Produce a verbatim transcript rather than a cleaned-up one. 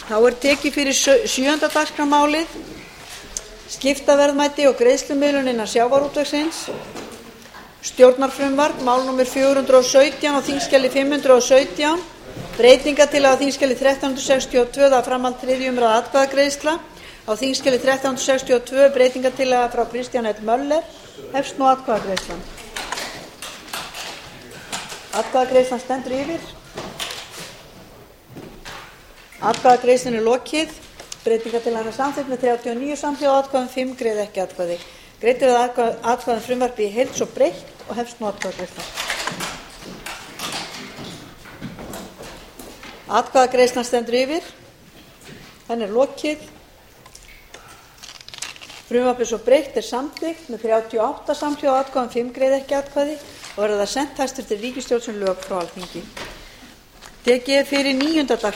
þá er tekið fyrir sjöunda dagskrármálið skiptaverðmæti og greiðslumiðlun innan sjávarútvegsins, stjórnarfrumvarp mál númer fjögur hundruð og sautján á þingskjali fimm hundruð og sautján, breytingartillaga á þingskjali þrettán hundruð sextíu og tvö, það er framhald þriðju umræðu atkvæðagreiðsla á þingskjali þrettán hundruð sextíu og tvö, breytingartillaga frá Kristjáni L Möller. Hefst nú atkvæðagreiðslan. Atkvæðagreiðslan stendur yfir. Atkvæðagreiðslunni er lokið. Breytingartillagan er samþykkt með þrjátíu og níu samhljóða atkvæðum, fimm greiða ekki atkvæði. Greidd eru atkvæði um frumvarpið í heild svo breytt og hefst nú atkvæðagreiðslan. Atkvæðagreiðslan stendur yfir. Henni er lokið. Frumvarpið svo breytt er samþykkt með þrjátíu og átta samhljóða atkvæðum, fimm greiða ekki atkvæði og verður það sent hæstvirtri ríkisstjórn sem lög frá Alþingi. Tekið er fyrir níunda dagskrármálið